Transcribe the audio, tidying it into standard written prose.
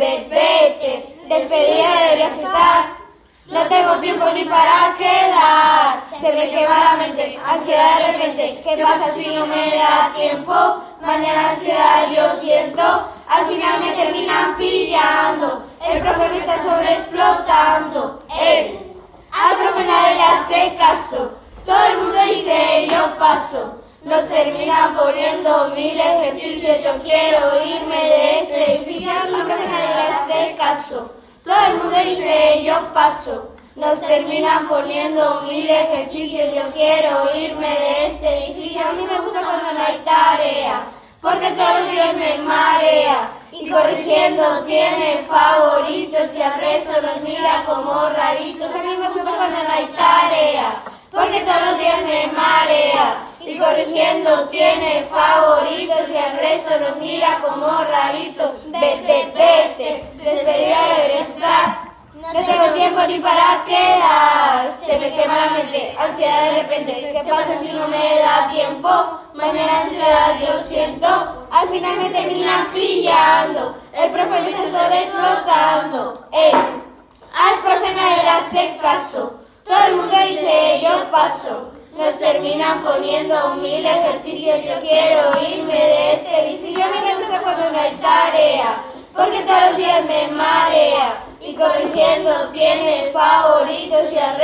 vete, despedida deberías estar. No tengo tiempo ni para quedar, se me quema la mente, ansiedad de repente. ¿Qué pasa si no me da tiempo? Mañana ansiedad yo siento, al final me terminan pillando. El profe me está sobreexplotando. Al profe nadie le hace caso, todo el mundo dice yo paso. Nos terminan poniendo 1000 ejercicios, yo quiero irme de este edificio. Al profe nadie le hace caso, todo el mundo dice yo paso. Nos terminan poniendo 1000 ejercicios, yo quiero irme de este edificio. A mí me gusta cuando no hay tarea, porque todos los días me marea. Y corrigiendo tiene favoritos y al resto nos mira como raritos. A mí me gusta cuando no hay tarea, porque todos los días me marea. Y corrigiendo tiene favoritos y al resto nos mira como raritos. Vete, despedida deberías estar. No tengo tiempo ni para quedar, se me quema la mente, ansiedad de repente. ¿Qué pasa si no me da tiempo? Mañana ansiedad yo siento, al final me terminan pillando. El profe me está sobreexplotando. Al profe nadie le hace caso, todo el mundo dice yo paso. Nos terminan poniendo 1000 ejercicios, yo quiero irme de este edificio. A mí me gusta cuando no hay tarea, porque todos los días me marea. Y corrigiendo tiene favoritos y al